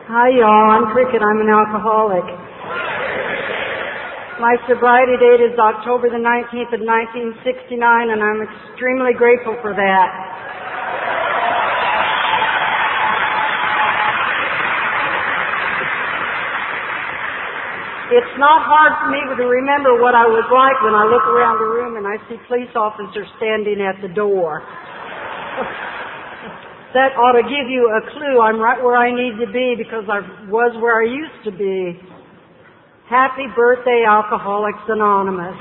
Hi, y'all. I'm Cricket. I'm an alcoholic. My sobriety date is October the 19th of 1969, and I'm extremely grateful for that. It's not hard for me to remember what I was like when I look around the room and I see police officers standing at the door. That ought to give you a clue. I'm right where I need to be because I was where I used to be. Happy birthday, Alcoholics Anonymous.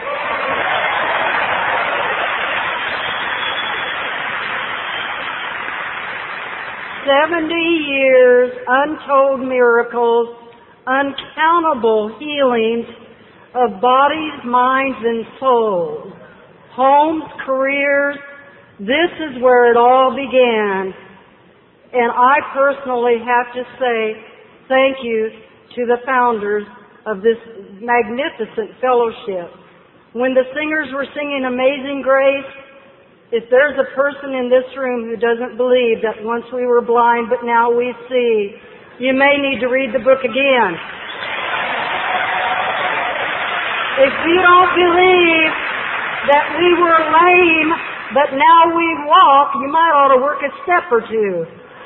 "70 years, untold miracles, uncountable healings of bodies, minds, and souls, homes, careers. This is where it all began. And I personally have to say thank you to the founders of this magnificent fellowship. When the singers were singing Amazing Grace, if there's a person in this room who doesn't believe that once we were blind but now we see, you may need to read the book again. If you don't believe that we were lame but now we walk, you might ought to work a step or two.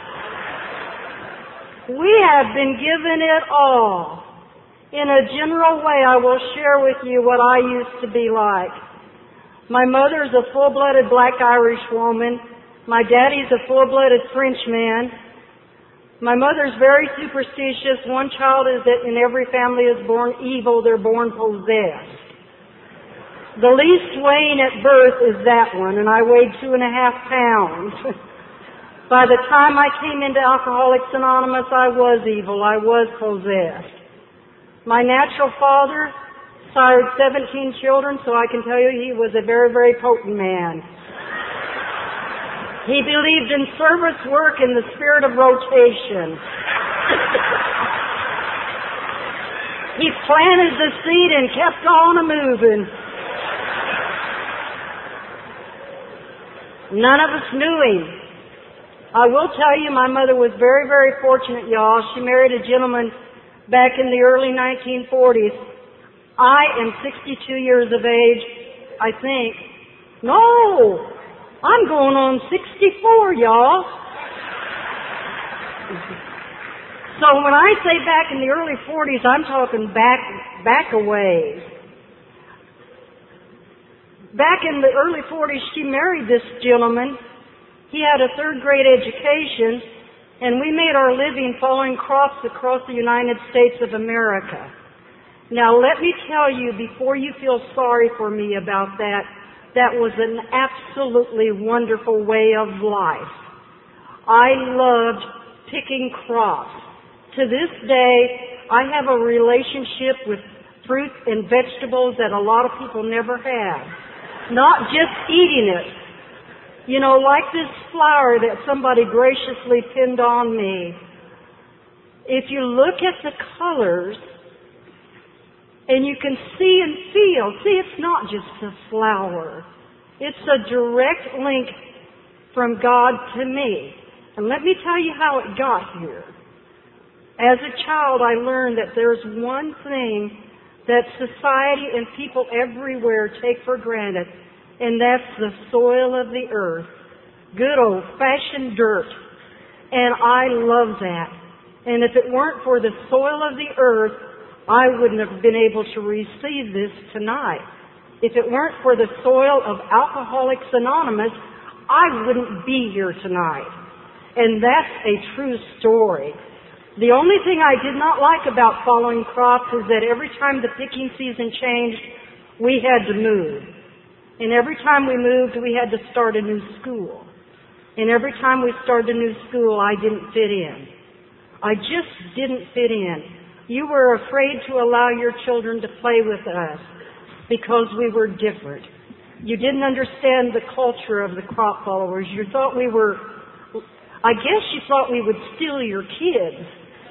We have been given it all. In a general way, I will share with you what I used to be like. My mother's a full-blooded black Irish woman. My daddy's a full-blooded Frenchman. My mother's very superstitious. One child is that in every family is born evil, they're born possessed. The least weighing at birth is that one, and I weighed 2.5 pounds. By the time I came into Alcoholics Anonymous, I was evil. I was possessed. My natural father sired 17 children, so I can tell you he was a very, very potent man. He believed in service work and the spirit of rotation. He planted the seed and kept on a-moving. None of us knew him. I will tell you, my mother was very, very fortunate, y'all. She married a gentleman back in the early 1940s. I am 62 years of age, I think. No! I'm going on 64, y'all. So when I say back in the early 40s, I'm talking back a ways. Back in the early 40s, she married this gentleman. He had a third-grade education, and we made our living following crops across the United States of America. Now, let me tell you, before you feel sorry for me about that, that was an absolutely wonderful way of life. I loved picking crops. To this day, I have a relationship with fruit and vegetables that a lot of people never have. Not just eating it. You know, like this flower that somebody graciously pinned on me. If you look at the colors, and you can see and feel, it's not just a flower. It's a direct link from God to me. And let me tell you how it got here. As a child, I learned that there's one thing that society and people everywhere take for granted, and that's the soil of the earth. Good old-fashioned dirt. And I love that. And if it weren't for the soil of the earth, I wouldn't have been able to receive this tonight. If it weren't for the soil of Alcoholics Anonymous, I wouldn't be here tonight. And that's a true story. The only thing I did not like about following crops is that every time the picking season changed, we had to move. And every time we moved, we had to start a new school. And every time we started a new school, I didn't fit in. I just didn't fit in. You were afraid to allow your children to play with us because we were different. You didn't understand the culture of the crop followers. You thought we were, I guess you thought we would steal your kids.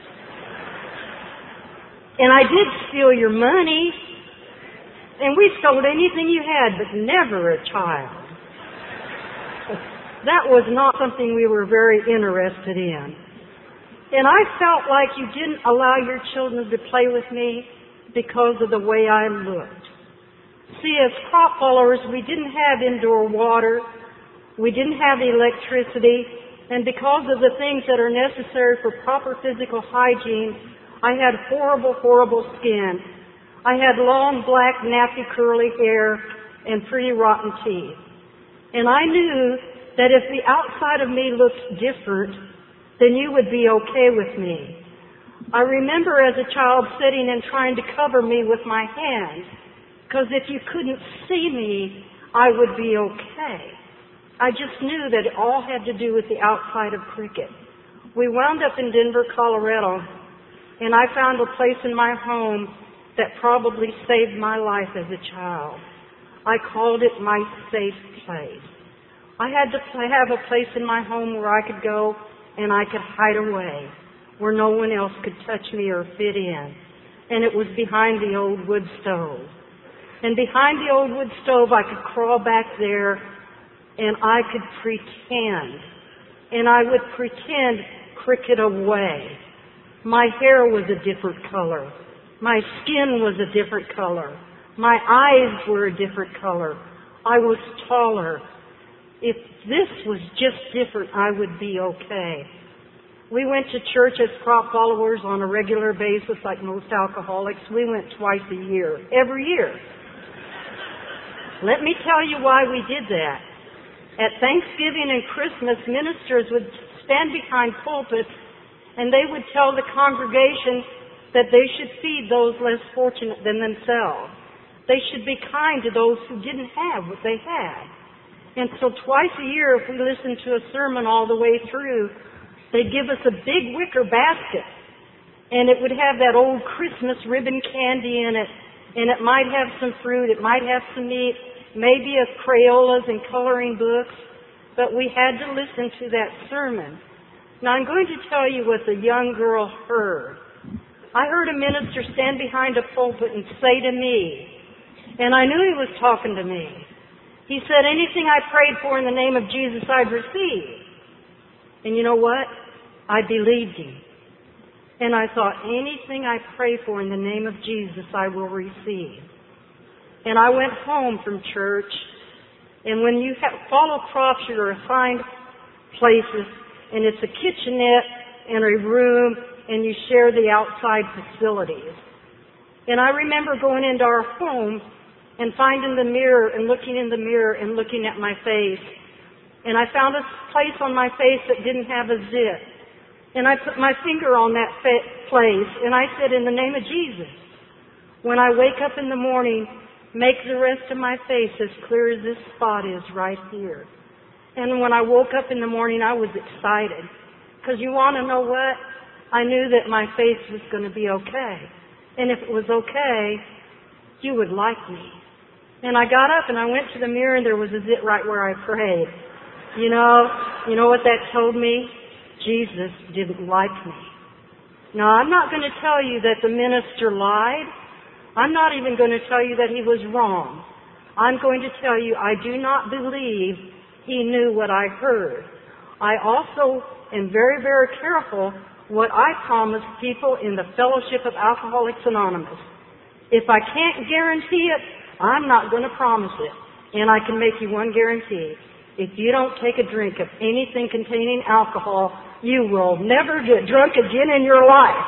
And I did steal your money. And we stole anything you had, but never a child. That was not something we were very interested in. And I felt like you didn't allow your children to play with me because of the way I looked. See, as crop followers, we didn't have indoor water. We didn't have electricity. And because of the things that are necessary for proper physical hygiene, I had horrible, horrible skin. I had long, black, nappy, curly hair and pretty rotten teeth. And I knew that if the outside of me looked different, then you would be okay with me. I remember as a child sitting and trying to cover me with my hands, because if you couldn't see me, I would be okay. I just knew that it all had to do with the outside of Cricket. We wound up in Denver, Colorado, and I found a place in my home that probably saved my life as a child. I called it my safe place. I had to have a place in my home where I could go and I could hide away, where no one else could touch me or fit in. And it was behind the old wood stove. And behind the old wood stove, I could crawl back there and I could pretend. And I would pretend Cricket away. My hair was a different color. My skin was a different color. My eyes were a different color. I was taller. If this was just different, I would be okay. We went to church as crop followers on a regular basis like most alcoholics. We went twice a year, every year. Let me tell you why we did that. At Thanksgiving and Christmas, ministers would stand behind pulpits and they would tell the congregation that they should feed those less fortunate than themselves. They should be kind to those who didn't have what they had. And so twice a year, if we listened to a sermon all the way through, they'd give us a big wicker basket. And it would have that old Christmas ribbon candy in it. And it might have some fruit, it might have some meat, maybe a Crayolas and coloring books. But we had to listen to that sermon. Now I'm going to tell you what the young girl heard. I heard a minister stand behind a pulpit and say to me, and I knew he was talking to me. He said, anything I prayed for in the name of Jesus, I'd receive. And you know what? I believed him. And I thought, anything I pray for in the name of Jesus, I will receive. And I went home from church, and when you follow crops, you're assigned places, and it's a kitchenette and a room, and you share the outside facilities. And I remember going into our home and finding the mirror and looking in the mirror and looking at my face. And I found a place on my face that didn't have a zip. And I put my finger on that place and I said, in the name of Jesus, when I wake up in the morning, make the rest of my face as clear as this spot is right here. And when I woke up in the morning, I was excited. Because you want to know what? I knew that my face was going to be okay. And if it was okay, you would like me. And I got up and I went to the mirror and there was a zit right where I prayed. You know what that told me? Jesus didn't like me. Now, I'm not going to tell you that the minister lied. I'm not even going to tell you that he was wrong. I'm going to tell you I do not believe he knew what I heard. I also am very, very careful what I promise people in the Fellowship of Alcoholics Anonymous. If I can't guarantee it, I'm not going to promise it. And I can make you one guarantee. If you don't take a drink of anything containing alcohol, you will never get drunk again in your life.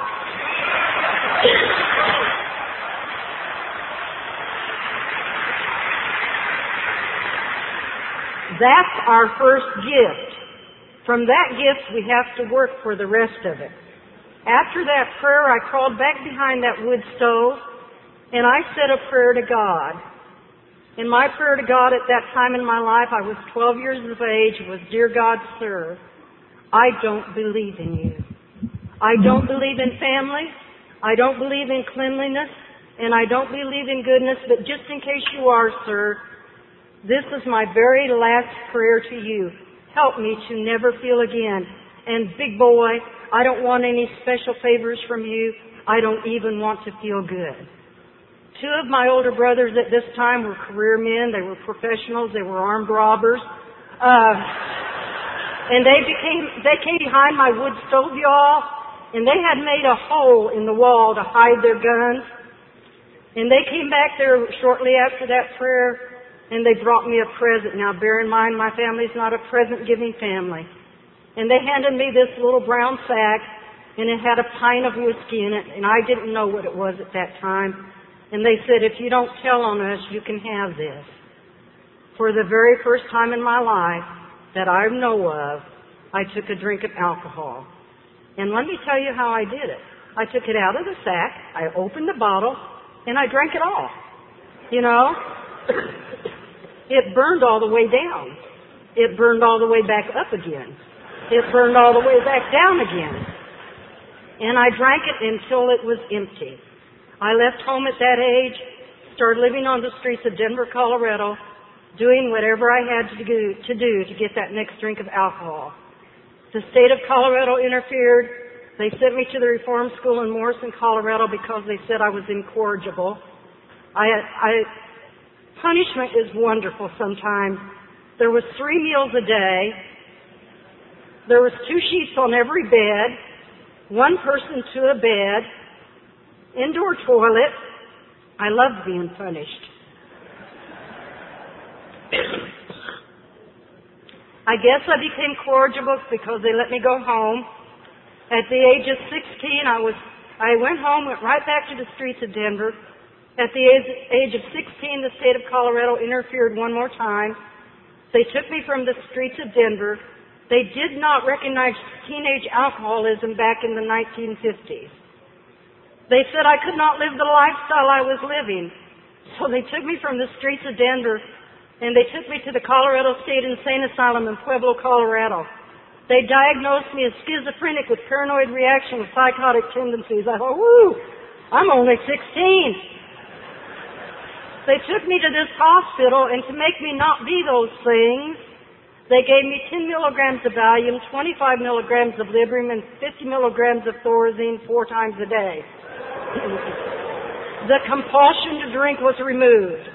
That's our first gift. From that gift, we have to work for the rest of it. After that prayer, I crawled back behind that wood stove, and I said a prayer to God. And my prayer to God at that time in my life, I was 12 years of age, was, Dear God, sir, I don't believe in you. I don't believe in family. I don't believe in cleanliness. And I don't believe in goodness. But just in case you are, sir, this is my very last prayer to you. Help me to never feel again. And big boy, I don't want any special favors from you. I don't even want to feel good. Two of my older brothers at this time were career men. They were professionals. They were armed robbers. And they came behind my wood stove, y'all, And they had made a hole in the wall to hide their guns. And they came back there shortly after that prayer, and they brought me a present. Now, bear in mind, my family's not a present-giving family. And they handed me this little brown sack, and it had a pint of whiskey in it, and I didn't know what it was at that time. And they said, if you don't tell on us, you can have this. For the very first time in my life that I know of, I took a drink of alcohol. And let me tell you how I did it. I took it out of the sack, I opened the bottle, and I drank it all. You know, it burned all the way down. It burned all the way back up again. It burned all the way back down again. And I drank it until it was empty. I left home at that age, started living on the streets of Denver, Colorado, doing whatever I had to do to get that next drink of alcohol. The state of Colorado interfered. They sent me to the reform school in Morrison, Colorado, because they said I was incorrigible. Punishment is wonderful sometimes. There was 3 meals a day. There was 2 sheets on every bed, 1 person to a bed, indoor toilet. I loved being punished. I guess I became corrigible because they let me go home. At the age of 16, I went home, went right back to the streets of Denver. At the age of 16, the state of Colorado interfered one more time. They took me from the streets of Denver. They did not recognize teenage alcoholism back in the 1950s. They said I could not live the lifestyle I was living. So they took me from the streets of Denver, and they took me to the Colorado State Insane Asylum in Pueblo, Colorado. They diagnosed me as schizophrenic with paranoid reaction with psychotic tendencies. I thought, woo, I'm only 16. They took me to this hospital, and to make me not be those things, they gave me 10 milligrams of Valium, 25 milligrams of Librium, and 50 milligrams of Thorazine 4 times a day. The compulsion to drink was removed.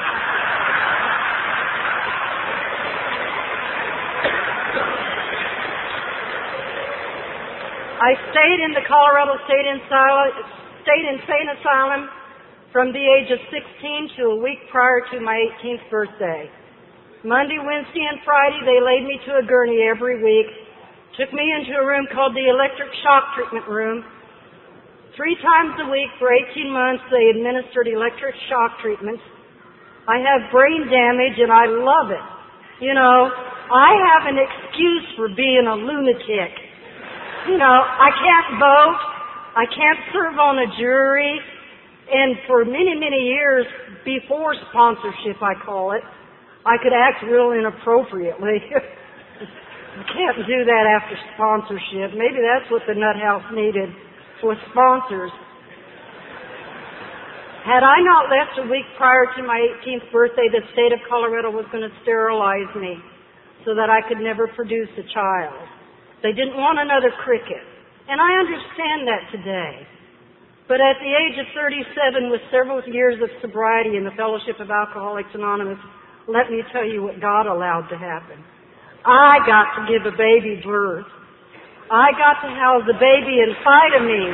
I stayed in the Colorado State Insane Asylum from the age of 16 to a week prior to my 18th birthday. Monday, Wednesday, and Friday, they laid me to a gurney every week, took me into a room called the electric shock treatment room. 3 times a week for 18 months, they administered electric shock treatments. I have brain damage, and I love it. You know, I have an excuse for being a lunatic. You know, I can't vote. I can't serve on a jury. And for many, many years before sponsorship, I call it, I could act real inappropriately. I can't do that after sponsorship. Maybe that's what the Nut House needed, was sponsors. Had I not left a week prior to my 18th birthday, the state of Colorado was going to sterilize me so that I could never produce a child. They didn't want another cricket. And I understand that today. But at the age of 37, with several years of sobriety in the Fellowship of Alcoholics Anonymous, let me tell you what God allowed to happen. I got to give a baby birth. I got to house a baby inside of me.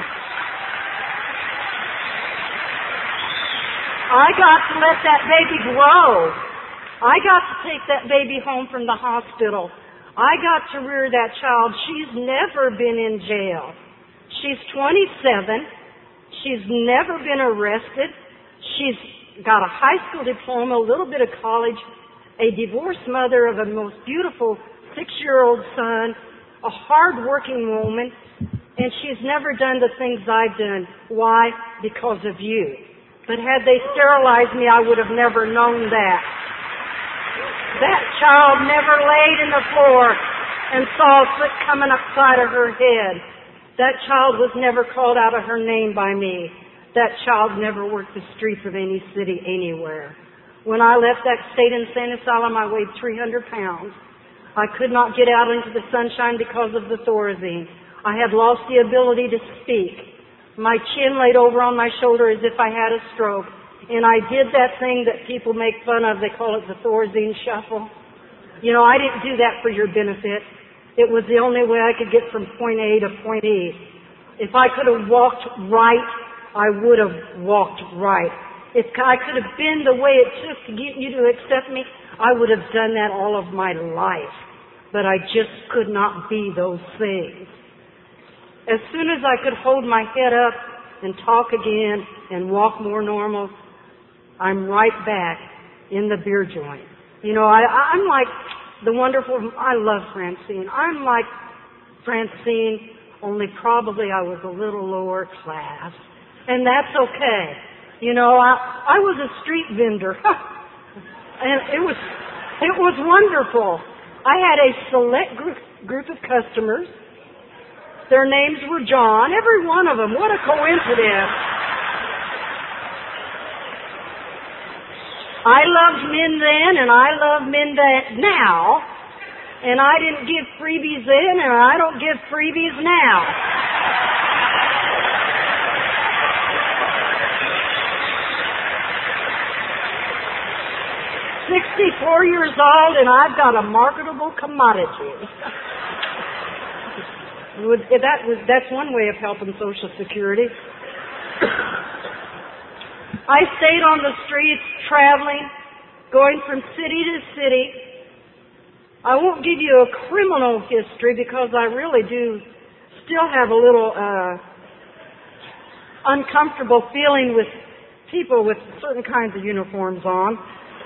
I got to let that baby grow. I got to take that baby home from the hospital. I got to rear that child. She's never been in jail. She's 27. She's never been arrested. She's got a high school diploma, a little bit of college, a divorced mother of a most beautiful 6-year-old son, a hard-working woman, and she's never done the things I've done. Why? Because of you. But had they sterilized me, I would have never known that. That child never laid in the floor and saw a foot coming upside of her head. That child was never called out of her name by me. That child never worked the streets of any city anywhere. When I left that state insane asylum, I weighed 300 pounds. I could not get out into the sunshine because of the Thorazine. I had lost the ability to speak. My chin laid over on my shoulder as if I had a stroke. And I did that thing that people make fun of. They call it the Thorazine shuffle. You know, I didn't do that for your benefit. It was the only way I could get from point A to point E. If I could have walked right, I would have walked right. If I could have been the way it took to get you to accept me, I would have done that all of my life. But I just could not be those things. As soon as I could hold my head up and talk again and walk more normal, I'm right back in the beer joint. You know, I'm like the wonderful, I love Francine. I'm like Francine, only probably I was a little lower class. And that's okay. You know, I was a street vendor. And it was wonderful. I had a select group of customers. Their names were John, every one of them. What a coincidence. I loved men then and I love men now. And I didn't give freebies then and I don't give freebies now. 64 years old and I've got a marketable commodity. That's one way of helping Social Security. I stayed on the streets, traveling, going from city to city. I won't give you a criminal history because I really do still have a little uncomfortable feeling with people with certain kinds of uniforms on.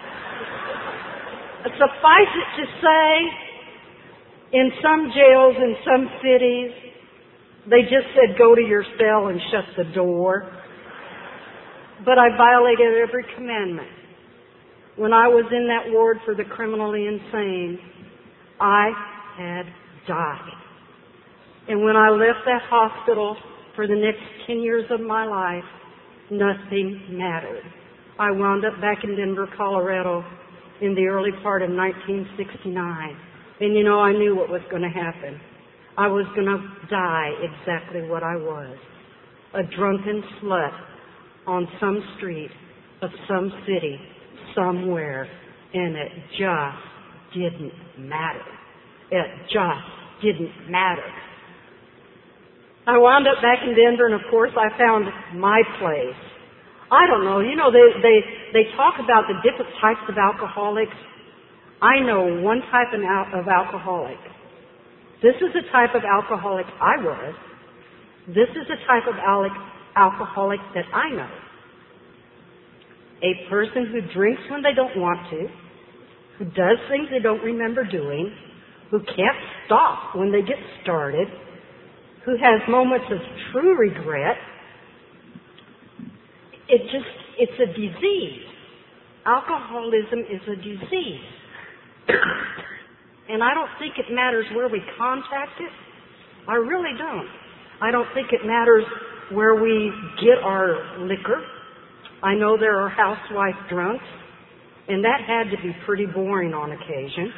Suffice it to say, in some jails, in some cities, they just said, go to your cell and shut the door. But I violated every commandment. When I was in that ward for the criminally insane, I had died. And when I left that hospital for the next 10 years of my life, nothing mattered. I wound up back in Denver, Colorado in the early part of 1969. And you know, I knew what was going to happen. I was going to die exactly what I was. A drunken slut on some street of some city somewhere. And it just didn't matter. It just didn't matter. I wound up back in Denver and of course I found my place. I don't know, you know, they talk about the different types of alcoholics. I know one type of alcoholic. This is the type of alcoholic I was. This is the type of alcoholic that I know. A person who drinks when they don't want to, who does things they don't remember doing, who can't stop when they get started, who has moments of true regret. It's a disease. Alcoholism is a disease. And I don't think it matters where we contact it. I really don't. I don't think it matters where we get our liquor. I know there are housewife drunks, and that had to be pretty boring on occasion.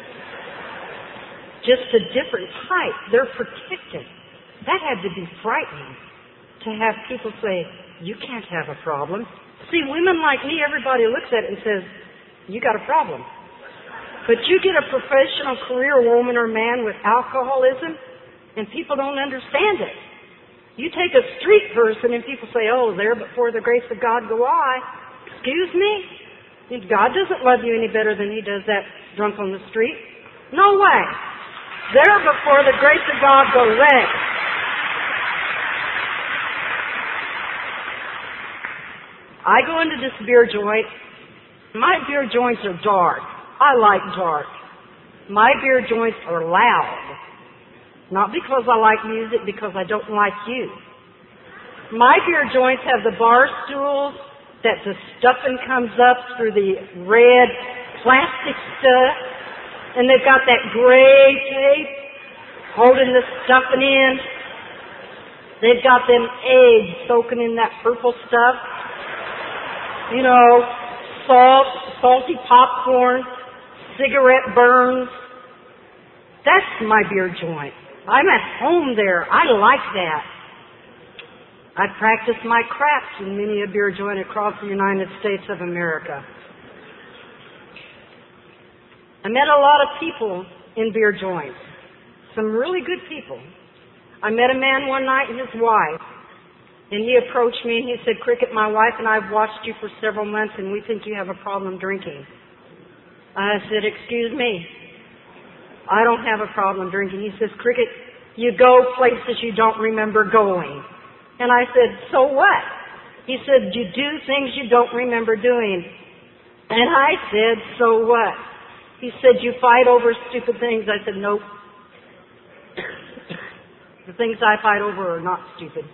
Just a different type. They're protected. That had to be frightening to have people say, you can't have a problem. See, women like me, everybody looks at it and says, you got a problem. But you get a professional career woman or man with alcoholism, and people don't understand it. You take a street person and people say, oh, there before the grace of God go I. Excuse me? God doesn't love you any better than He does that drunk on the street. No way. There before the grace of God go they. I go into this beer joint. My beer joints are dark. I like dark. My beer joints are loud. Not because I like music, because I don't like you. My beer joints have the bar stools that the stuffing comes up through the red plastic stuff. And they've got that gray tape holding the stuffing in. They've got them eggs soaking in that purple stuff. You know, salty popcorn, cigarette burns. That's my beer joint. I'm at home there. I like that. I practice my craft in many a beer joint across the United States of America. I met a lot of people in beer joints. Some really good people I met a man one night and his wife, and he approached me and he said, Cricket, my wife and I have watched you for several months and we think you have a problem drinking. I said, excuse me, I don't have a problem drinking. He says, Cricket, you go places you don't remember going. And I said, so what? He said, you do things you don't remember doing. And I said, so what? He said, you fight over stupid things. I said, nope. The things I fight over are not stupid.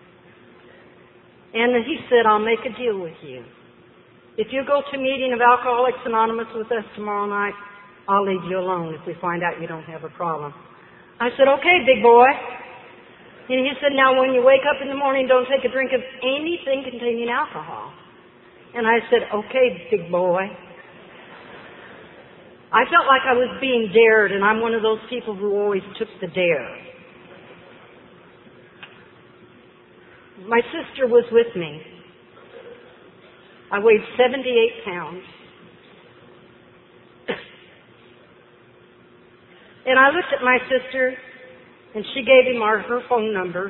And he said, I'll make a deal with you. If you go to a meeting of Alcoholics Anonymous with us tomorrow night, I'll leave you alone if we find out you don't have a problem. I said, okay, big boy. And he said, now when you wake up in the morning, don't take a drink of anything containing alcohol. And I said, okay, big boy. I felt like I was being dared, and I'm one of those people who always took the dare. My sister was with me. I weighed 78 pounds. And I looked at my sister, and she gave him her phone number.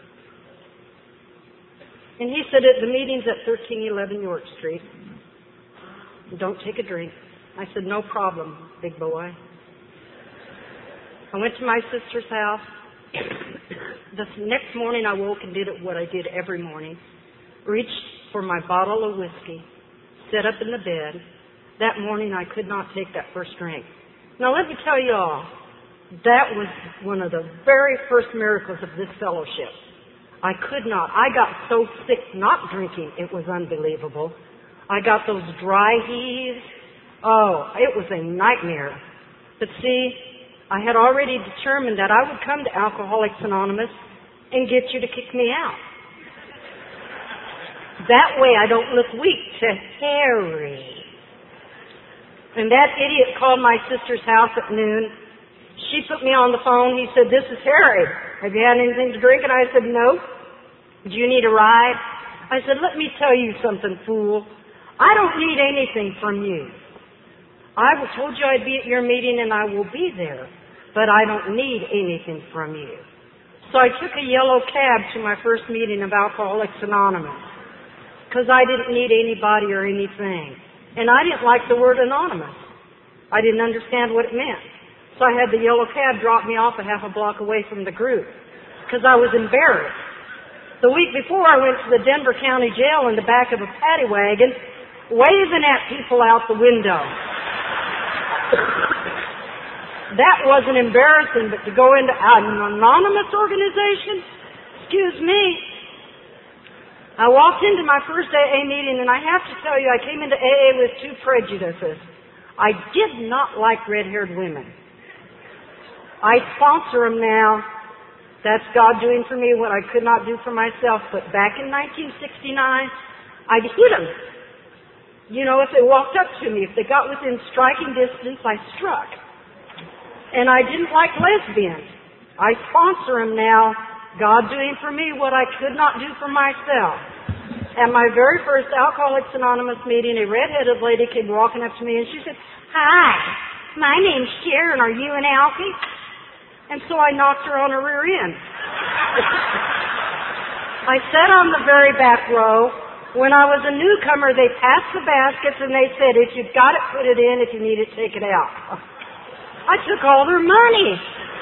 And he said, at the meeting's at 1311 York Street. Don't take a drink. I said, no problem, big boy. I went to my sister's house. The next morning I woke and did what I did every morning. Reached for my bottle of whiskey. Sat up in the bed. That morning I could not take that first drink. Now let me tell you all, that was one of the very first miracles of this fellowship. I could not. I got so sick not drinking, it was unbelievable. I got those dry heaves. Oh, it was a nightmare. But see, I had already determined that I would come to Alcoholics Anonymous and get you to kick me out. That way I don't look weak to Harry. And that idiot called my sister's house at noon. She put me on the phone. He said, this is Harry. Have you had anything to drink? And I said, no. Do you need a ride? I said, let me tell you something, fool. I don't need anything from you. I told you I'd be at your meeting and I will be there, but I don't need anything from you. So I took a yellow cab to my first meeting of Alcoholics Anonymous because I didn't need anybody or anything. And I didn't like the word anonymous. I didn't understand what it meant. So I had the yellow cab drop me off a half a block away from the group because I was embarrassed. The week before, I went to the Denver County Jail in the back of a paddy wagon waving at people out the window. That wasn't embarrassing, but to go into an anonymous organization? Excuse me. I walked into my first AA meeting, and I have to tell you, I came into AA with two prejudices. I did not like red-haired women. I sponsor them now. That's God doing for me what I could not do for myself. But back in 1969, I'd hit them. You know, if they walked up to me, if they got within striking distance, I struck. And I didn't like lesbians. I sponsor them now. God doing for me what I could not do for myself. At my very first Alcoholics Anonymous meeting, a redheaded lady came walking up to me and she said, hi, my name's Sharon. Are you an alkie? And so I knocked her on her rear end. I sat on the very back row. When I was a newcomer, they passed the baskets and they said, if you've got it, put it in. If you need it, take it out. I took all their money.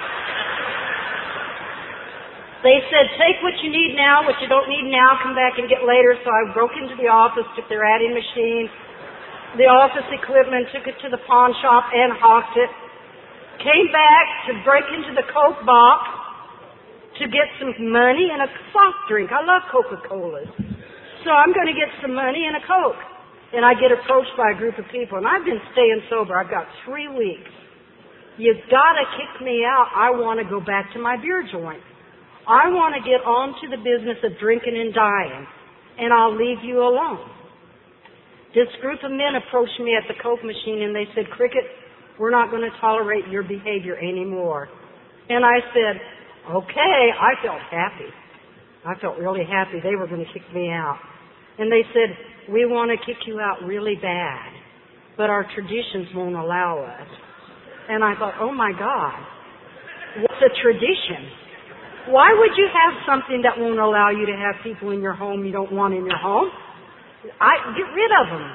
They said, take what you need now, what you don't need now, come back and get later. So I broke into the office, took their adding machine, the office equipment, took it to the pawn shop and hawked it. Came back to break into the Coke box to get some money and a soft drink. I love Coca-Colas. So I'm going to get some money and a Coke. And I get approached by a group of people. And I've been staying sober. I've got 3 weeks. You've got to kick me out. I want to go back to my beer joint. I want to get on to the business of drinking and dying. And I'll leave you alone. This group of men approached me at the Coke machine and they said, Cricket, we're not going to tolerate your behavior anymore. And I said, okay. I felt happy. I felt really happy they were going to kick me out. And they said, we want to kick you out really bad, but our traditions won't allow us. And I thought, oh my God, what's a tradition? Why would you have something that won't allow you to have people in your home you don't want in your home? Get rid of them.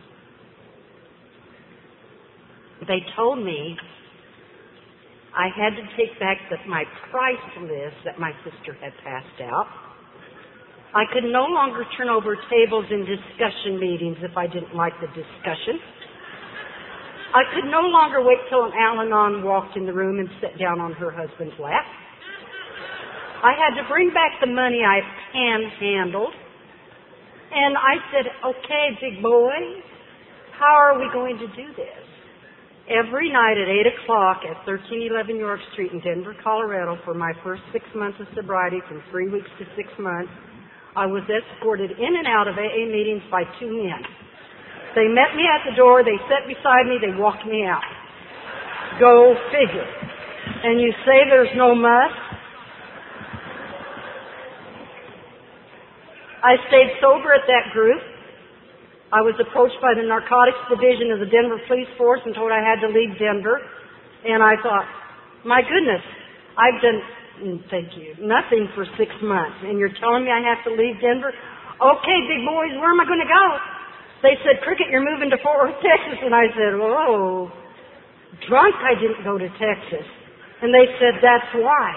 They told me I had to take back my price list that my sister had passed out. I could no longer turn over tables in discussion meetings if I didn't like the discussion. I could no longer wait till an Al-Anon walked in the room and sat down on her husband's lap. I had to bring back the money I panhandled. And I said, okay, big boy, how are we going to do this? Every night at 8 o'clock at 1311 York Street in Denver, Colorado, for my first 6 months of sobriety, from 3 weeks to 6 months, I was escorted in and out of AA meetings by 2 men. They met me at the door, they sat beside me, they walked me out. Go figure. And you say there's no must? I stayed sober at that group. I was approached by the narcotics division of the Denver Police Force and told I had to leave Denver. And I thought, my goodness, I've done, thank you, nothing for 6 months. And you're telling me I have to leave Denver? Okay, big boys, where am I going to go? They said, Cricket, you're moving to Fort Worth, Texas. And I said, whoa, drunk I didn't go to Texas. And they said, that's why.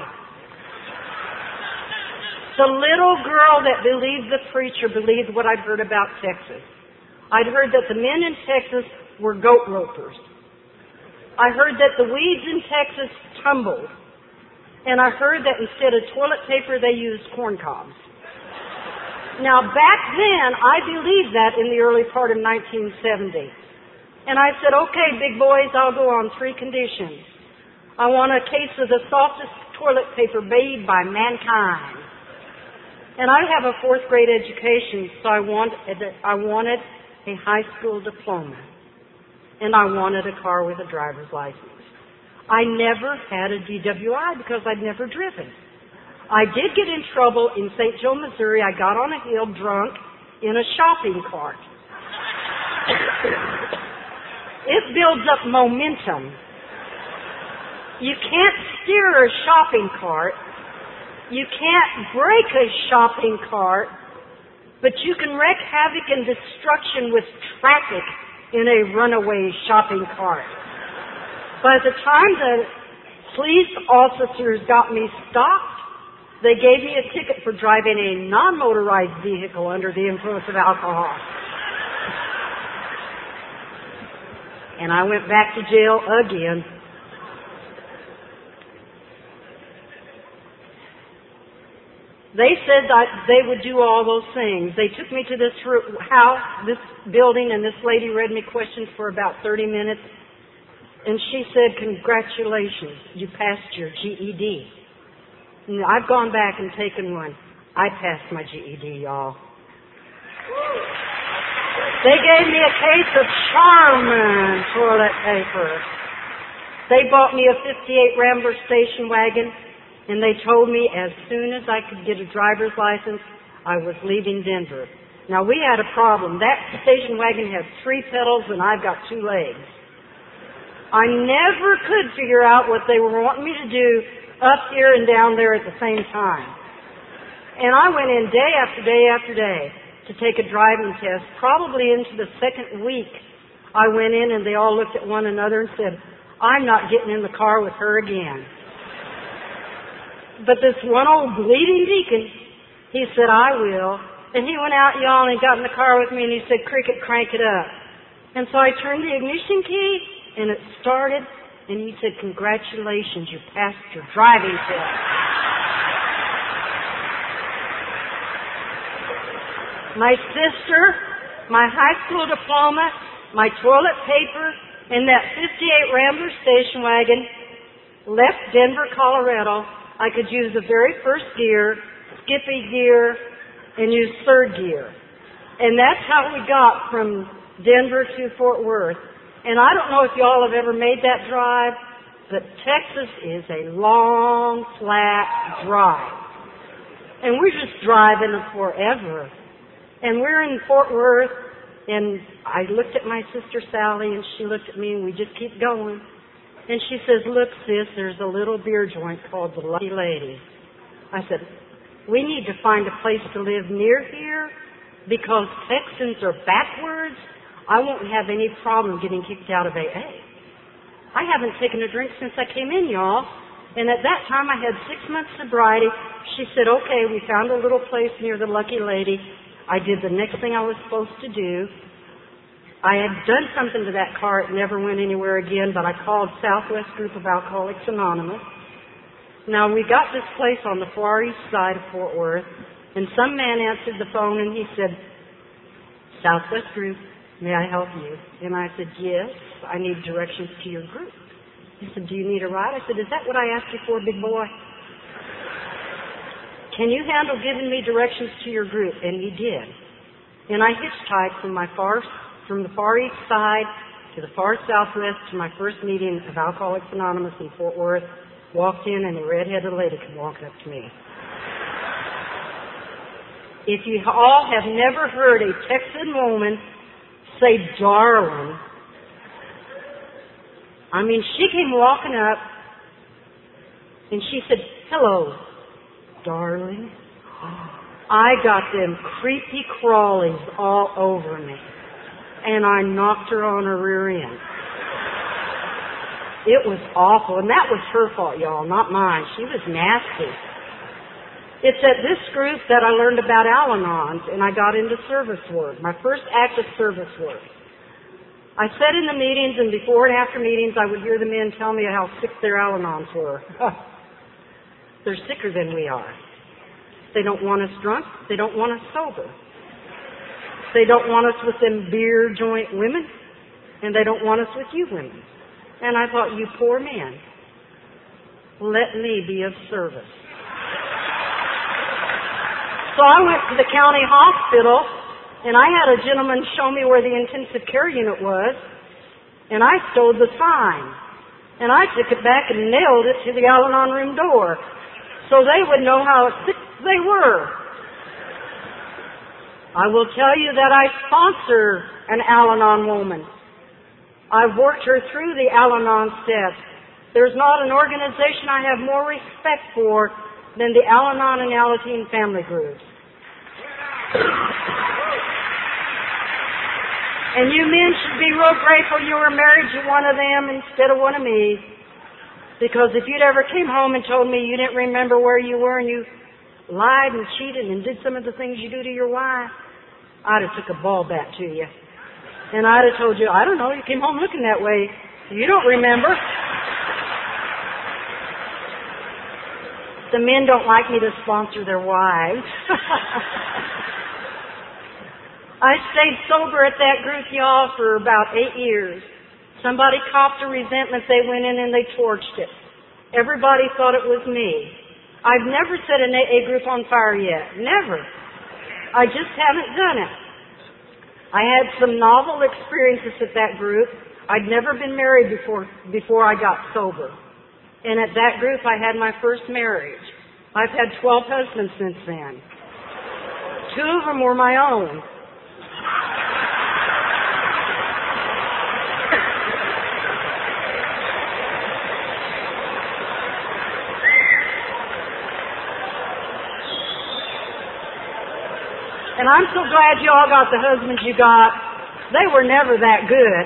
The little girl that believed the preacher believed what I'd heard about Texas. I'd heard that the men in Texas were goat ropers. I heard that the weeds in Texas tumbled. And I heard that instead of toilet paper, they used corn cobs. Now, back then, I believed that in the early part of 1970. And I said, okay, big boys, I'll go on 3 conditions. I want a case of the softest toilet paper made by mankind. And I have a 4th grade education, so I wanted a high school diploma. And I wanted a car with a driver's license. I never had a DWI because I'd never driven. I did get in trouble in St. Joe, Missouri. I got on a hill drunk in a shopping cart. It builds up momentum. You can't steer a shopping cart. You can't break a shopping cart, but you can wreak havoc and destruction with traffic in a runaway shopping cart. By the time the police officers got me stopped, they gave me a ticket for driving a non-motorized vehicle under the influence of alcohol. And I went back to jail again. They said that they would do all those things. They took me to this house, this building, and this lady read me questions for about 30 minutes. And she said, congratulations, you passed your GED. And I've gone back and taken one. I passed my GED, y'all. They gave me a case of Charmin toilet paper. They bought me a 58 Rambler station wagon, and they told me as soon as I could get a driver's license, I was leaving Denver. Now, we had a problem. That station wagon had 3 pedals, and I've got 2 legs. I never could figure out what they were wanting me to do up here and down there at the same time. And I went in day after day after day to take a driving test. Probably into the 2nd week, I went in and they all looked at one another and said, I'm not getting in the car with her again. But this one old bleeding deacon, he said, I will. And he went out, y'all, and he got in the car with me and he said, Cricket, crank it up. And so I turned the ignition key and it started. And he said, congratulations, you passed your driving test. My sister, my high school diploma, my toilet paper, and that 58 Rambler station wagon left Denver, Colorado. I could use the very first gear, skippy gear, and use 3rd gear. And that's how we got from Denver to Fort Worth. And I don't know if you all have ever made that drive, but Texas is a long, flat drive. And we're just driving forever. And we're in Fort Worth, and I looked at my sister Sally, and she looked at me, and we just keep going. And she says, look, sis, there's a little beer joint called the Lucky Lady. I said, we need to find a place to live near here because Texans are backwards. I won't have any problem getting kicked out of AA. I haven't taken a drink since I came in, y'all. And at that time, I had 6 months sobriety. She said, okay, we found a little place near the Lucky Lady. I did the next thing I was supposed to do. I had done something to that car. It never went anywhere again, but I called Southwest Group of Alcoholics Anonymous. Now, we got this place on the far east side of Fort Worth, and some man answered the phone, and he said, Southwest Group, may I help you? And I said, yes, I need directions to your group. He said, do you need a ride? I said, is that what I asked you for, big boy? Can you handle giving me directions to your group? And he did. And I hitchhiked from the far east side to the far southwest to my first meeting of Alcoholics Anonymous in Fort Worth. Walked in, and a red-headed lady came walking up to me. If you all have never heard a Texan woman say darling, I mean, she came walking up, and she said, hello, darling. I got them creepy crawlies all over me, and I knocked her on her rear end. It was awful, and that was her fault, y'all, not mine. She was nasty. It's at this group that I learned about Al-Anons, and I got into service work, my first act of service work. I sat in the meetings, and before and after meetings, I would hear the men tell me how sick their Al-Anons were. They're sicker than we are. They don't want us drunk. They don't want us sober. They don't want us with them beer joint women, and they don't want us with you women. And I thought, you poor man, let me be of service. So I went to the county hospital, and I had a gentleman show me where the intensive care unit was, and I stole the sign. And I took it back and nailed it to the Al-Anon room door so they would know how sick they were. I will tell you that I sponsor an Al-Anon woman. I've worked her through the Al-Anon steps. There's not an organization I have more respect for than the Al-Anon and Alateen family groups. And you men should be real grateful you were married to one of them instead of one of me. Because if you'd ever came home and told me you didn't remember where you were and you lied and cheated and did some of the things you do to your wife, I'd have took a ball bat to you. And I'd have told you, I don't know, you came home looking that way. You don't remember. The men don't like me to sponsor their wives. I stayed sober at that group, y'all, for about 8 years. Somebody copped a resentment, they went in and they torched it. Everybody thought it was me. I've never set an AA group on fire yet. Never. I just haven't done it. I had some novel experiences at that group. I'd never been married before I got sober. And at that group, I had my first marriage. I've had 12 husbands since then. 2 of them were my own. And I'm so glad you all got the husbands you got. They were never that good.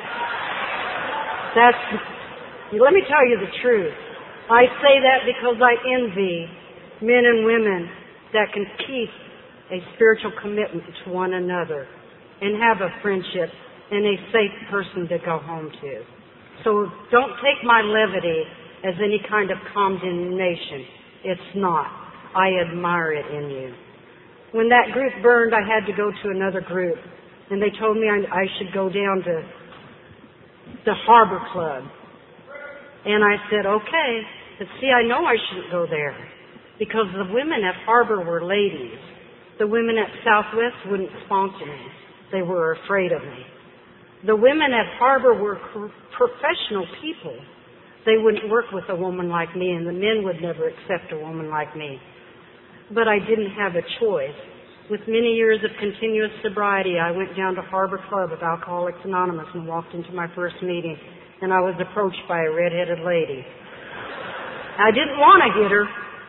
Let me tell you the truth. I say that because I envy men and women that can keep a spiritual commitment to one another and have a friendship and a safe person to go home to. So don't take my levity as any kind of condemnation. It's not. I admire it in you. When that group burned, I had to go to another group, and they told me I should go down to the Harbor Club. And I said, okay, but see, I know I shouldn't go there because the women at Harbor were ladies. The women at Southwest wouldn't sponsor me. They were afraid of me. The women at Harbor were professional people. They wouldn't work with a woman like me, and the men would never accept a woman like me. But I didn't have a choice. With many years of continuous sobriety, I went down to Harbor Club of Alcoholics Anonymous and walked into my first meeting, and I was approached by a red-headed lady. I didn't want to hit her.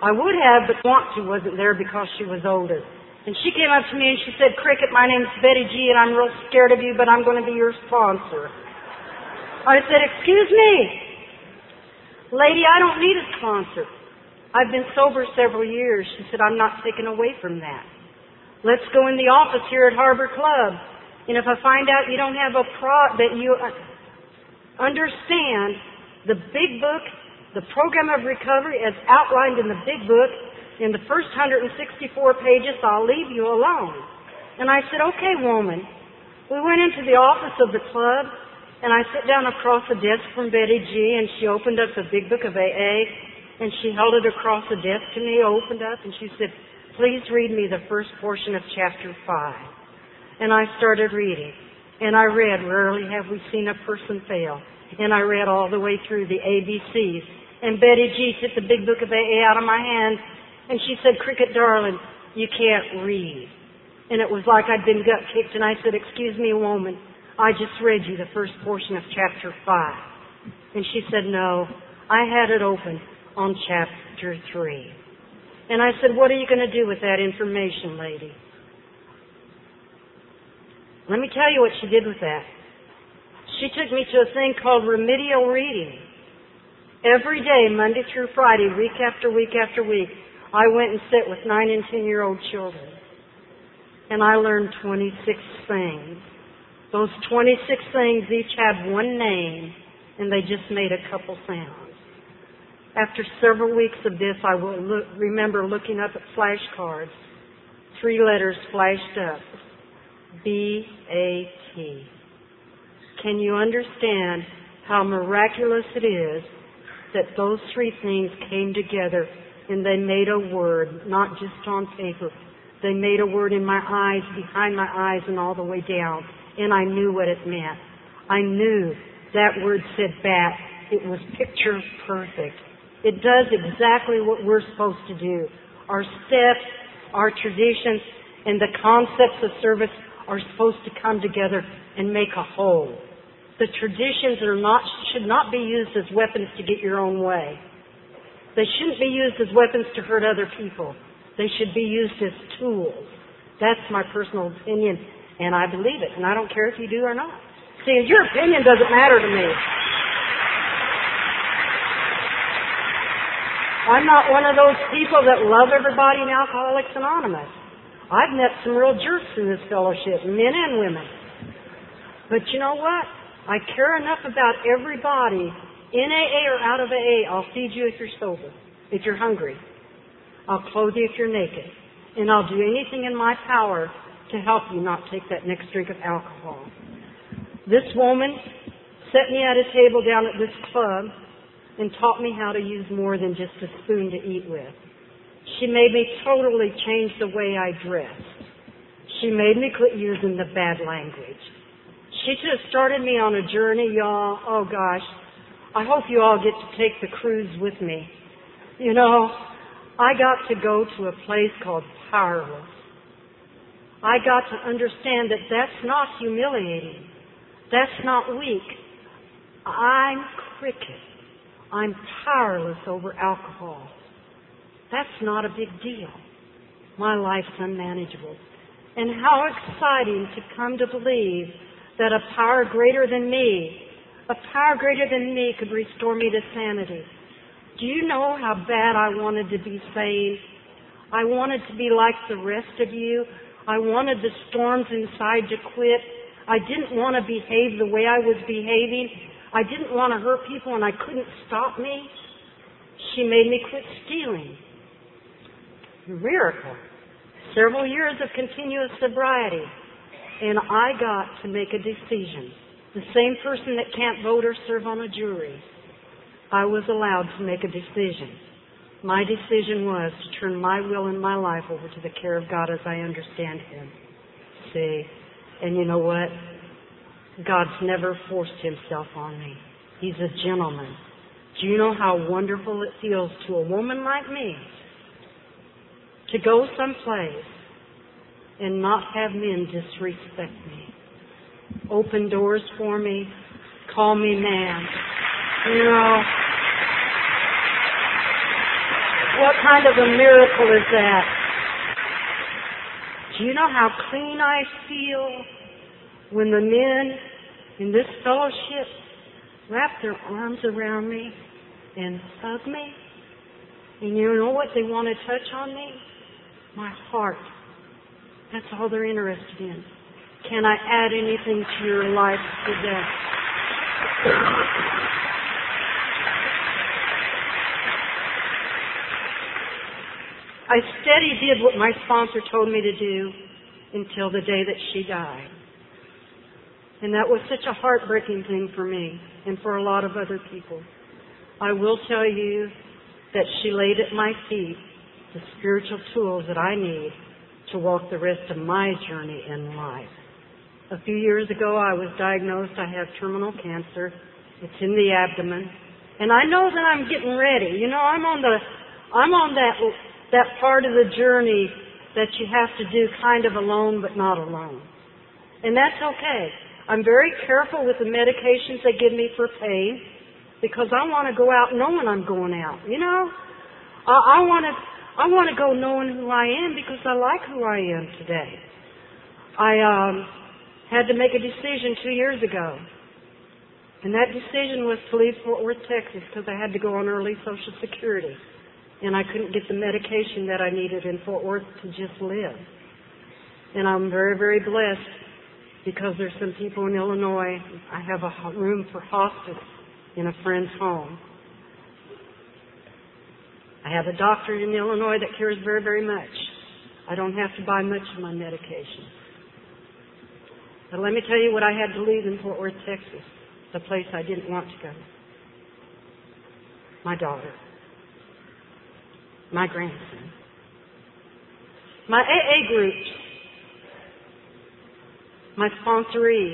I would have, but want to wasn't there because she was older. And she came up to me and she said, Cricket, my name's Betty G, and I'm real scared of you, but I'm going to be your sponsor. I said, excuse me, lady, I don't need a sponsor. I've been sober several years. She said, I'm not taken away from that. Let's go in the office here at Harbor Club. And if I find out you don't have that you understand the big book, the program of recovery as outlined in the big book, in the first 164 pages, I'll leave you alone. And I said, okay, woman. We went into the office of the club, and I sat down across the desk from Betty G, and she opened up the big book of AA, and she held it across the desk to me, opened up, and she said, please read me the first portion of chapter 5. And I started reading, and I read, rarely have we seen a person fail. And I read all the way through the ABCs. And Betty G took the big book of AA out of my hand, and she said, Cricket, darling, you can't read. And it was like I'd been gut kicked, and I said, excuse me, woman, I just read you the first portion of chapter 5. And she said, no, I had it open on chapter 3. And I said, what are you going to do with that information, lady? Let me tell you what she did with that. She took me to a thing called remedial reading. Every day, Monday through Friday, week after week after week, I went and sat with 9 and 10-year-old children. And I learned 26 things. Those 26 things each had one name, and they just made a couple sounds. After several weeks of this, I will remember looking up at flashcards. 3 letters flashed up. B-A-T. Can you understand how miraculous it is that those 3 things came together and they made a word, not just on paper. They made a word in my eyes, behind my eyes, and all the way down. And I knew what it meant. I knew that word said bat. It was picture perfect. It does exactly what we're supposed to do. Our steps, our traditions, and the concepts of service are supposed to come together and make a whole. The traditions should not be used as weapons to get your own way. They shouldn't be used as weapons to hurt other people. They should be used as tools. That's my personal opinion, and I believe it, and I don't care if you do or not. See, your opinion doesn't matter to me. I'm not one of those people that love everybody in Alcoholics Anonymous. I've met some real jerks in this fellowship, men and women. But you know what? I care enough about everybody, in AA or out of AA. I'll feed you if you're sober, if you're hungry. I'll clothe you if you're naked. And I'll do anything in my power to help you not take that next drink of alcohol. This woman set me at a table down at this club and taught me how to use more than just a spoon to eat with. She made me totally change the way I dressed. She made me quit using the bad language. She just started me on a journey, y'all. Oh, gosh. I hope you all get to take the cruise with me. You know, I got to go to a place called Powerless. I got to understand that that's not humiliating. That's not weak. I'm Cricket. I'm powerless over alcohol. That's not a big deal. My life's unmanageable. And how exciting to come to believe that a power greater than me could restore me to sanity. Do you know how bad I wanted to be saved? I wanted to be like the rest of you. I wanted the storms inside to quit. I didn't want to behave the way I was behaving. I didn't want to hurt people, and I couldn't stop me. She made me quit stealing. Miracle. Several years of continuous sobriety. And I got to make a decision. The same person that can't vote or serve on a jury. I was allowed to make a decision. My decision was to turn my will and my life over to the care of God as I understand Him. See? And you know what? God's never forced Himself on me. He's a gentleman. Do you know how wonderful it feels to a woman like me to go someplace and not have men disrespect me? Open doors for me. Call me man. You know. What kind of a miracle is that? Do you know how clean I feel when the men in this fellowship wrap their arms around me and hug me? And you know what they want to touch on me? My heart. That's all they're interested in. Can I add anything to your life today? I steady did what my sponsor told me to do until the day that she died. And that was such a heartbreaking thing for me and for a lot of other people. I will tell you that she laid at my feet the spiritual tools that I need to walk the rest of my journey in life. A few years ago, I was diagnosed. I have terminal cancer. It's in the abdomen. And I know that I'm getting ready. You know, I'm on that part of the journey that you have to do kind of alone but not alone. And that's okay. I'm very careful with the medications they give me for pain because I want to go out knowing I'm going out. You know, I want to go knowing who I am because I like who I am today. I had to make a decision 2 years ago. And that decision was to leave Fort Worth, Texas because I had to go on early Social Security. And I couldn't get the medication that I needed in Fort Worth to just live. And I'm very, very blessed because there's some people in Illinois. I have a room for hospice in a friend's home. I have a doctor in Illinois that cares very, very much. I don't have to buy much of my medication. But let me tell you what I had to leave in Fort Worth, Texas, the place I didn't want to go. My daughter. My grandson. My AA groups. My sponsorees.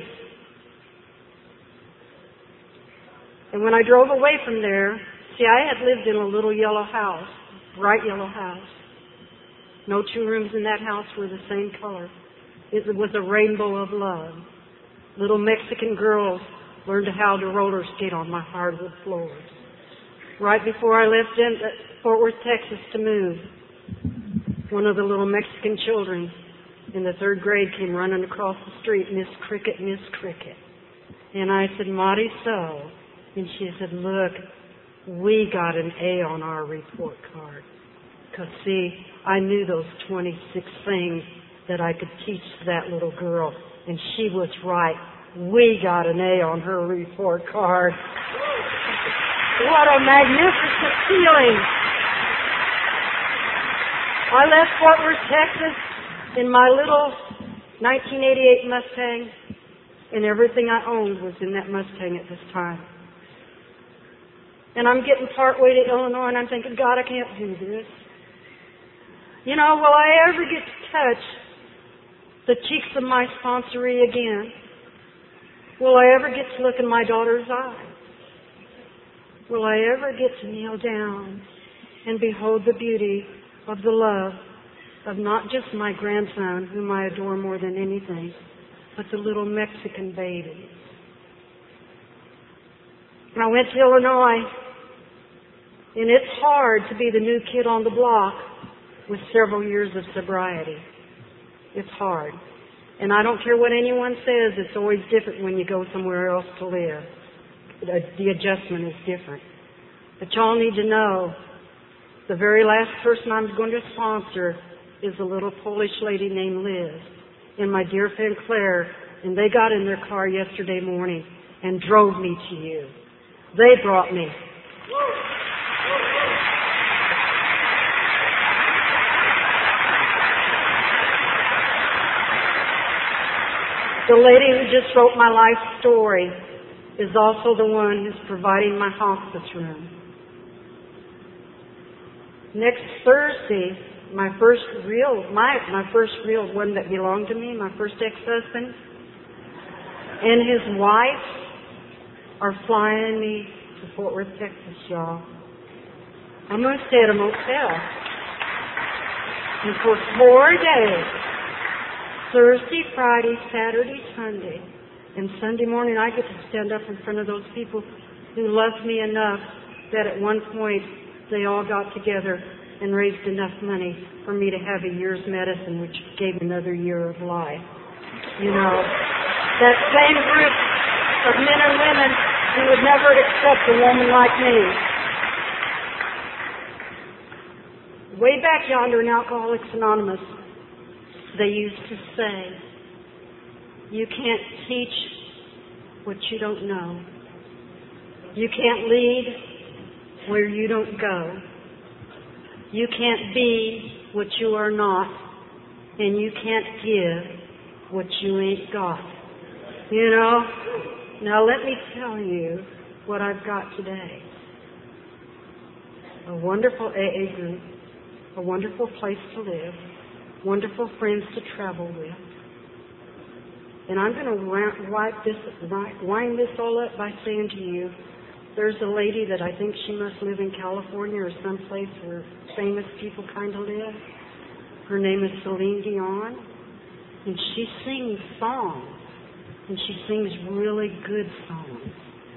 And when I drove away from there, see, I had lived in a little yellow house, bright yellow house. No two rooms in that house were the same color. It was a rainbow of love. Little Mexican girls learned how to roller skate on my hardwood floors. Right before I left Fort Worth, Texas to move, one of the little Mexican children in the 3rd grade came running across the street, Miss Cricket, Miss Cricket. And I said, Marisol. And she said, look, we got an A on our report card. Because, see, I knew those 26 things that I could teach that little girl. And she was right. We got an A on her report card. What a magnificent feeling. I left Fort Worth, Texas in my little 1988 Mustang, and everything I owned was in that Mustang at this time. And I'm getting partway to Illinois, and I'm thinking, God, I can't do this. You know, will I ever get to touch the cheeks of my sponsoree again? Will I ever get to look in my daughter's eyes? Will I ever get to kneel down and behold the beauty of the love of not just my grandson, whom I adore more than anything, but the little Mexican baby? And I went to Illinois, and it's hard to be the new kid on the block with several years of sobriety. It's hard. And I don't care what anyone says, it's always different when you go somewhere else to live. The adjustment is different. But y'all need to know, the very last person I'm going to sponsor is a little Polish lady named Liz and my dear friend Claire, and they got in their car yesterday morning and drove me to you. They brought me. The lady who just wrote my life story is also the one who's providing my hospice room. Next Thursday, my first real one that belonged to me, my first ex-husband, and his wife are flying me to Fort Worth, Texas, y'all. I'm going to stay at a motel. And for 4 days, Thursday, Friday, Saturday, Sunday, and Sunday morning I get to stand up in front of those people who loved me enough that at one point they all got together and raised enough money for me to have a year's medicine, which gave another year of life. You know, that same group of men and women who would never accept a woman like me. Way back yonder in Alcoholics Anonymous, they used to say, you can't teach what you don't know. You can't lead where you don't go. You can't be what you are not. And you can't give what you ain't got. You know? Now let me tell you what I've got today. A wonderful AA group, a wonderful place to live, wonderful friends to travel with. And I'm going to wind this all up by saying to you, there's a lady that I think she must live in California or someplace where famous people kind of live. Her name is Celine Dion. And she sings songs. And she sings really good songs.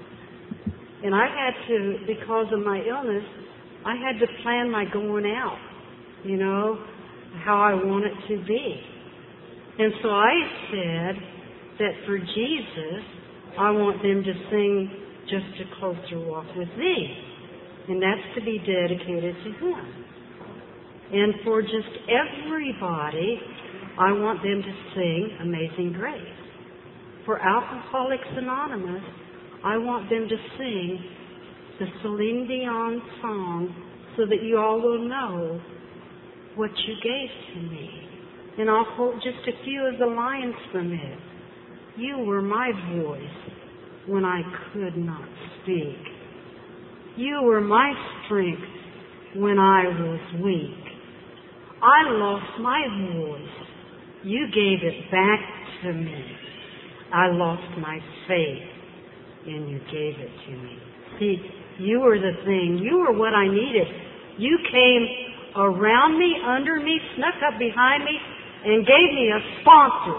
And I had to, because of my illness, I had to plan my going out, you know, how I want it to be. And so I said that for Jesus, I want them to sing Just a Closer Walk with Thee. And that's to be dedicated to Him. And for just everybody, I want them to sing Amazing Grace. For Alcoholics Anonymous, I want them to sing the Celine Dion song so that you all will know what you gave to me. And I'll quote just a few of the lines from it. You were my voice when I could not speak. You were my strength when I was weak. I lost my voice. You gave it back to me. I lost my faith, and you gave it to me. See, you were the thing. You were what I needed. You came around me, under me, snuck up behind me, and gave me a sponsor.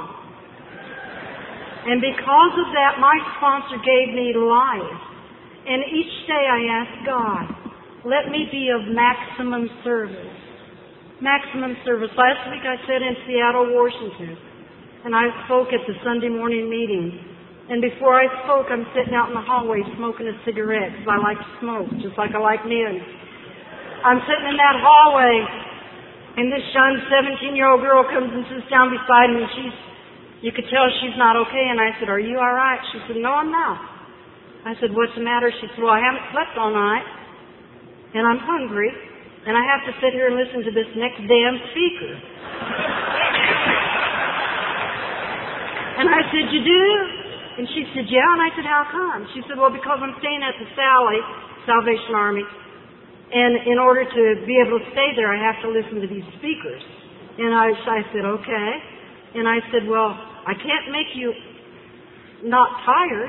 And because of that, my sponsor gave me life. And each day I ask God, let me be of maximum service. Maximum service. Last week I sat in Seattle, Washington, and I spoke at the Sunday morning meeting. And before I spoke, I'm sitting out in the hallway smoking a cigarette because I like to smoke, just like I like men. I'm sitting in that hallway, and this young 17-year-old girl comes and sits down beside me. You could tell she's not okay. And I said, are you all right? She said, no, I'm not. I said, what's the matter? She said, well, I haven't slept all night, and I'm hungry, and I have to sit here and listen to this next damn speaker. And I said, you do? And she said, yeah. And I said, how come? She said, well, because I'm staying at the Salvation Army, and in order to be able to stay there, I have to listen to these speakers. And I said, okay. And I said, well, I can't make you not tired,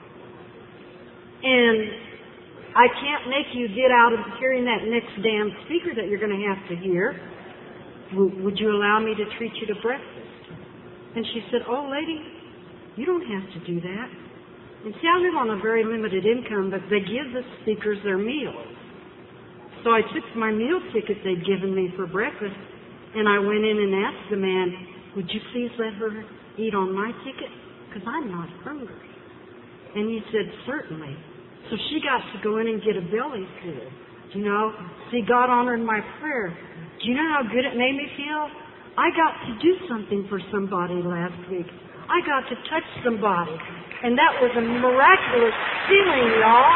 and I can't make you get out of hearing that next damn speaker that you're going to have to hear. Would you allow me to treat you to breakfast? And she said, oh, lady, you don't have to do that. And see, I live on a very limited income, but they give the speakers their meals. So I took my meal ticket they'd given me for breakfast, and I went in and asked the man, would you please let her eat on my ticket? Because I'm not hungry. And he said, certainly. So she got to go in and get a belly full. You know, see, God honored my prayer. Do you know how good it made me feel? I got to do something for somebody last week. I got to touch somebody. And that was a miraculous feeling, y'all.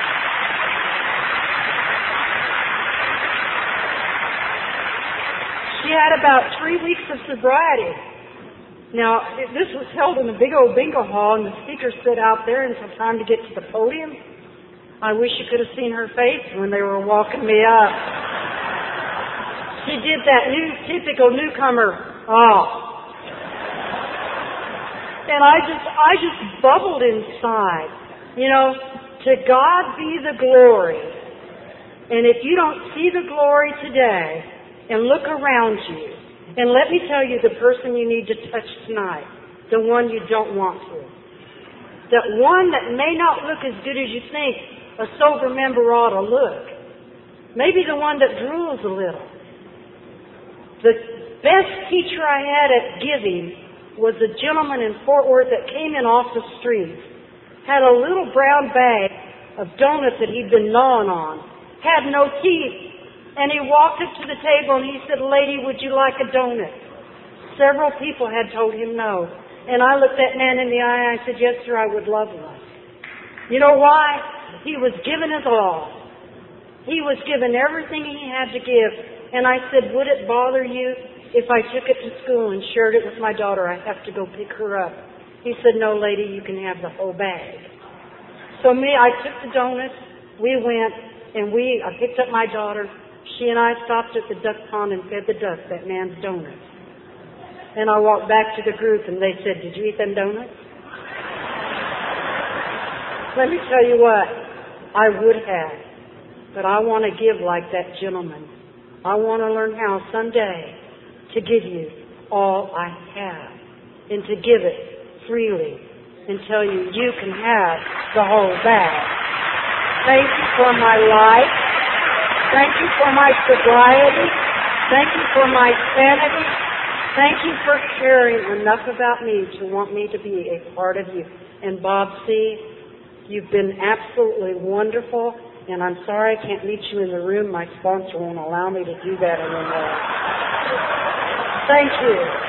She had about 3 weeks of sobriety. Now, this was held in a big old bingo hall, and the speaker stood out there until time to get to the podium. I wish you could have seen her face when they were walking me up. She did that typical newcomer, oh. And I just bubbled inside. You know, to God be the glory. And if you don't see the glory today, and look around you, and let me tell you the person you need to touch tonight, the one you don't want to. That one that may not look as good as you think a sober member ought to look. Maybe the one that drools a little. The best teacher I had at giving was a gentleman in Fort Worth that came in off the street, had a little brown bag of donuts that he'd been gnawing on, had no teeth, and he walked up to the table and he said, "Lady, would you like a donut?" Several people had told him no. And I looked that man in the eye and I said, "Yes, sir, I would love one." You know why? He was given his all. He was given everything he had to give. And I said, "Would it bother you if I took it to school and shared it with my daughter? I have to go pick her up." He said, "No, lady, you can have the whole bag." So I took the donuts. We went and I picked up my daughter. She and I stopped at the duck pond and fed the ducks that man's donuts. And I walked back to the group and they said, "Did you eat them donuts?" Let me tell you what, I would have. But I want to give like that gentleman. I want to learn how someday to give you all I have and to give it freely and tell you you can have the whole bag. Thank you for my life. Thank you for my sobriety. Thank you for my sanity. Thank you for caring enough about me to want me to be a part of you. And Bob C., you've been absolutely wonderful. And I'm sorry I can't meet you in the room. My sponsor won't allow me to do that anymore. Thank you.